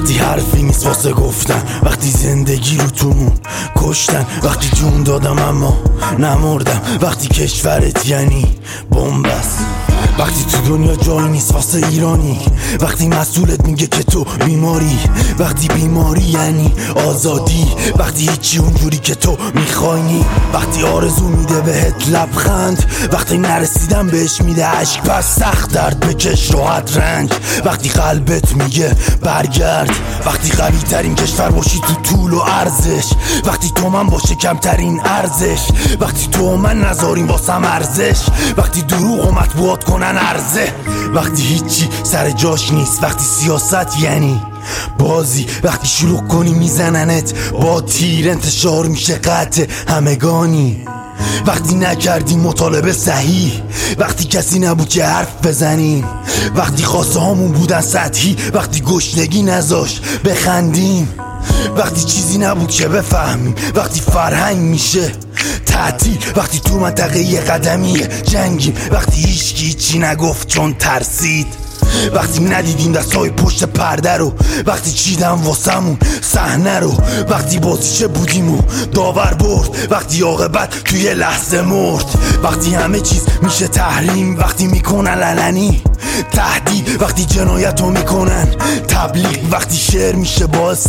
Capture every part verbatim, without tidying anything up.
وقتی حرفی نیست واسه گفتن، وقتی زندگی رو تومون کشتن، وقتی جون دادم اما نمردم، وقتی کشورت یعنی بنبست، وقتی تو دنیا جایی نیست واسه ایرانی، وقتی مسئولت میگه که تو بیماری، وقتی بیماری یعنی آزادی، وقتی هیچی اونجوری که تو میخوایی، وقتی آرزو میده بهت لبخند، وقتی نرسیدم بهش میده عشق پس سخت درد بکش راحت رنج، وقتی قلبت میگه برگرد، وقتی قوی ترین کشور باشی تو طول و عرضش، وقتی تو من باشه کمترین ارزش، وقتی تو من نذاریم واسم ارزش، وقتی دروغ و مطبوعات کنن عرضه، وقتی هیچی سر جاش نیست، وقتی سیاست یعنی بازی، وقتی شلوغ کنی میزننت با تیر، انتشار میشه قطع همگانی، وقتی نکردیم مطالبه صحیح، وقتی کسی نبود که حرف بزنیم، وقتی خواسته هامون بودن سطحی، وقتی گشنگی نذاش بخندیم، وقتی چیزی نبود که بفهمیم، وقتی فرهنگ میشه تعطیل، وقتی تو منطقه یه قدمی جنگیم، وقتی هیچکی چی نگفت چون ترسید، وقتی ندیدیم دستای پشت پرده رو، وقتی چیدم واسمون صحنه رو، وقتی بازیچه بودیم و داور برد، وقتی عاقبت توی لحظه مرد، وقتی همه چیز میشه تحریم، وقتی میکنن علنی تهدید، وقتی جنایت رو میکنن تبلیغ، وقتی شعر میشه باعث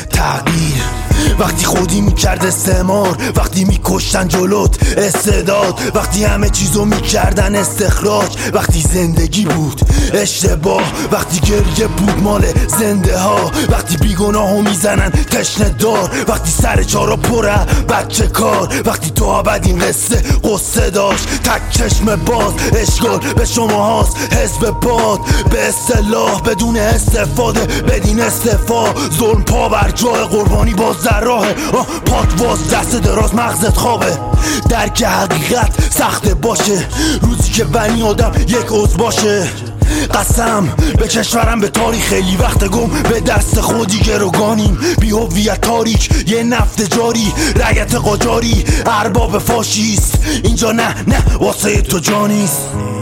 تغییر، وقتی خودی میکرد استعمار، وقتی میکشتن جلوت استعداد، وقتی همه چیزو میکردن استخراج، وقتی زندگی بود اشتباه، وقتی گریه بود مال زنده ها، وقتی بیگناهو میزنن تشنه دار، وقتی سر چارا پره بچه کار، وقتی تو ابد این قصه قصه داشت، تک چشم باز اشغال به شما هاست، حزب باد به اصطلاح بدون استفاده بدین استفا، ظلم پا بر جای قربانی باز در راه، پات واز دست دراز مغزت خوابه، درک حقیقت سخته باشه، روزی که بنی آدم یک عضو باشه، قسم به کشورم به تاریخ خیلی وقت گم به دست خودی گروگانیم، بی هویت تاریک یه نفت جاری، رعیت قاجاری ارباب فاشیست، اینجا نه نه واسه تو جا نیست.